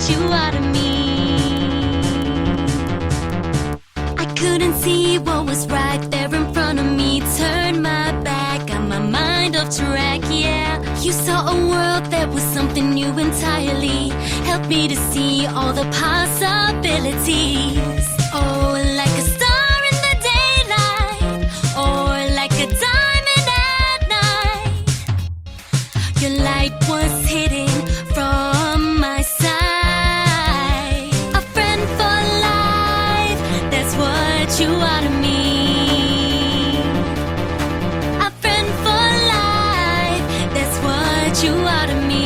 what you are to me. I couldn't see what was right there in front of me. Turned my back, got my mind off track, yeah. You saw a world that was something new entirely. Helped me to see all the possibilities. Oh, like a star in the daylight, or like a diamond at night. Your light was hidden from my sight. A friend for life, that's what you are to me. A friend for life, that's what you are to me.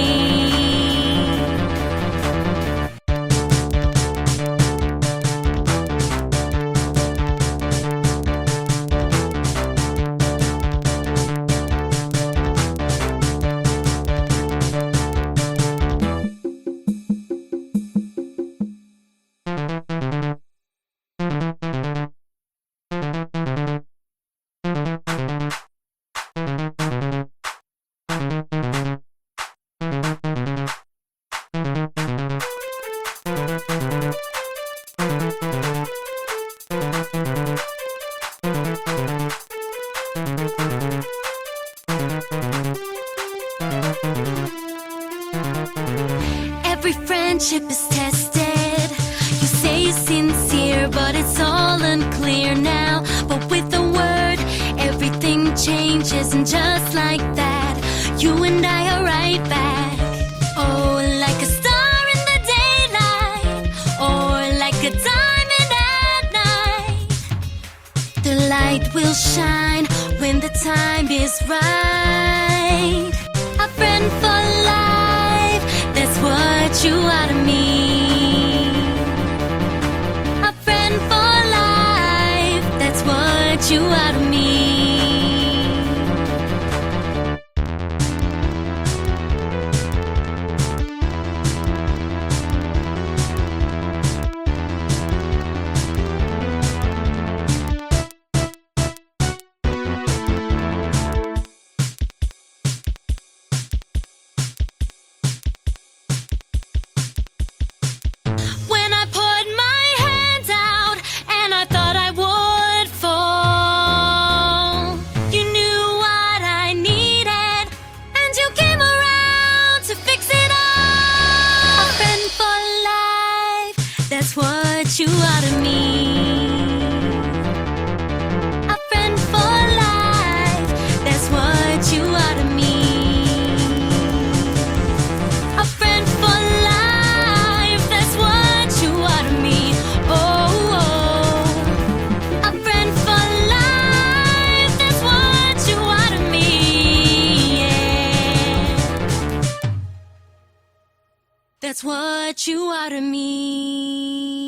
Every friendship is tested. You say you're sincere, but it's all unclear now. But with a word, everything changes, and just like that, you and I are right back. Oh, like a star in the daylight, or like a diamond at night. The light will shine when the time is right. A friend for life, that's what you are to me. A friend for life, that's what you are to me. That's what you are to me. A friend for life, that's what you are to me. A friend for life, that's what you are to me. Oh, oh. A friend for life, that's what you are to me. Yeah. That's what you are to me.